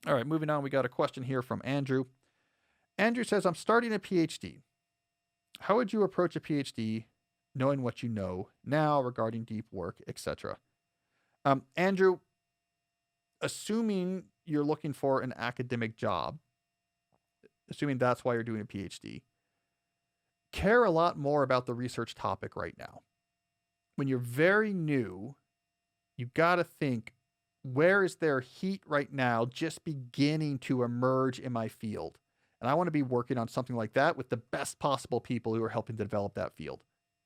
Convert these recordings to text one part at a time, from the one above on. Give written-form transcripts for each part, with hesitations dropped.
All right, moving on. We got a question here from Andrew. Andrew says, I'm starting a PhD. How would you approach a PhD knowing what you know now regarding deep work, etc.? Andrew, assuming you're looking for an academic job, assuming that's why you're doing a PhD, care a lot more about the research topic right now. When you're very new, you got to think, where is there heat right now just beginning to emerge in my field? And I want to be working on something like that with the best possible people who are helping to develop that field.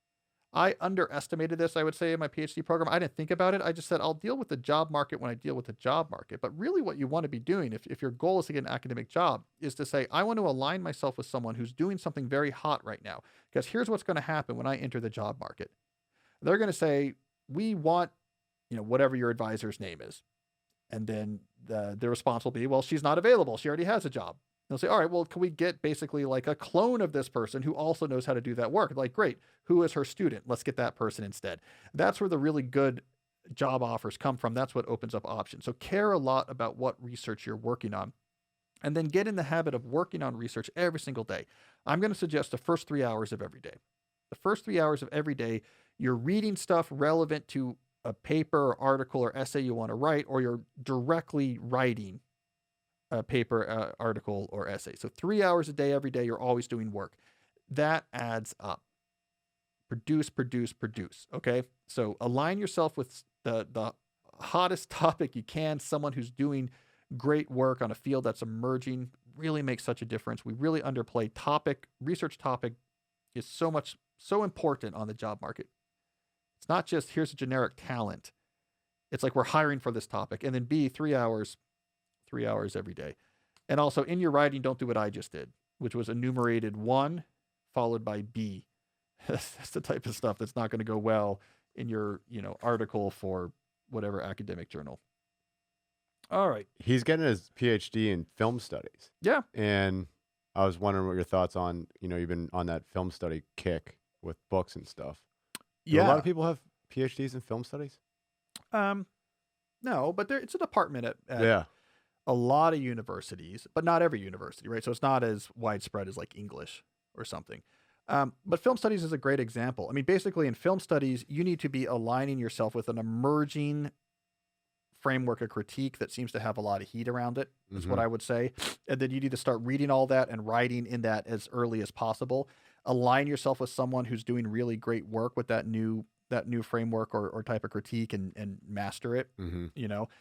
I underestimated this, I would say, in my PhD program. I didn't think about it. I just said, I'll deal with the job market when I deal with the job market. But really what you want to be doing, if your goal is to get an academic job, is to say, I want to align myself with someone who's doing something very hot right now. Because here's what's going to happen when I enter the job market. They're going to say, we want, whatever your advisor's name is. And then the response will be, well, she's not available. She already has a job. They'll say, all right, well, can we get basically like a clone of this person who also knows how to do that work? Like, great. Who is her student? Let's get that person instead. That's where the really good job offers come from. That's what opens up options. So care a lot about what research you're working on, and then get in the habit of working on research every single day. I'm going to suggest the first 3 hours of every day. The first 3 hours of every day, you're reading stuff relevant to a paper or article or essay you want to write, or you're directly writing a paper, article, or essay. So 3 hours a day, every day, you're always doing work. That adds up. Produce, produce, produce. Okay. So align yourself with the hottest topic you can. Someone who's doing great work on a field that's emerging really makes such a difference. We really underplay research topic is so important on the job market. It's not just here's a generic talent. It's like we're hiring for this topic. And then B, 3 hours every day. And also in your writing, don't do what I just did, which was enumerated 1 followed by B. That's the type of stuff that's not going to go well in your, article for whatever academic journal. All right. He's getting his PhD in film studies. Yeah. And I was wondering what your thoughts on, you've been on that film study kick with books and stuff. Do a lot of people have PhDs in film studies? No, but it's a department at yeah. a lot of universities, but not every university, right? So it's not as widespread as like English or something. But film studies is a great example. I mean, basically in film studies, you need to be aligning yourself with an emerging framework of critique that seems to have a lot of heat around it, is what I would say. And then you need to start reading all that and writing in that as early as possible. Align yourself with someone who's doing really great work with that new framework or type of critique and master it, and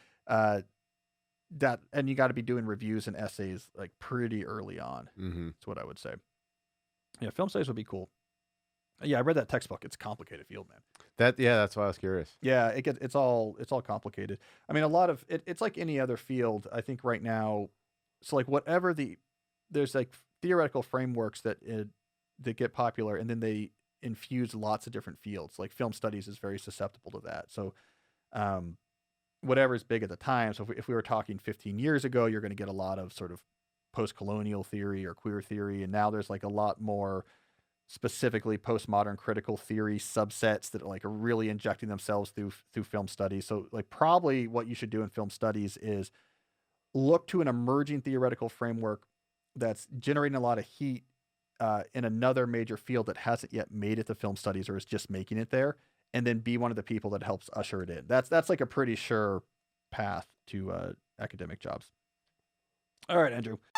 you got to be doing reviews and essays like pretty early on. That's what I would say. Yeah, film studies would be cool. Yeah, I read that textbook. It's a complicated field, man. That's why I was curious. Yeah, it's all complicated. I mean, a lot of it's like any other field. I think right now, so like whatever there's like theoretical frameworks that get popular, and then they infuse lots of different fields. Like film studies is very susceptible to that. So, whatever is big at the time. So if we were talking 15 years ago, you're going to get a lot of sort of post-colonial theory or queer theory, and now there's like a lot more specifically postmodern critical theory subsets that like are really injecting themselves through film studies. So like probably what you should do in film studies is look to an emerging theoretical framework that's generating a lot of heat in another major field that hasn't yet made it to film studies or is just making it there, and then be one of the people that helps usher it in. That's like a pretty sure path to academic jobs. All right, Andrew.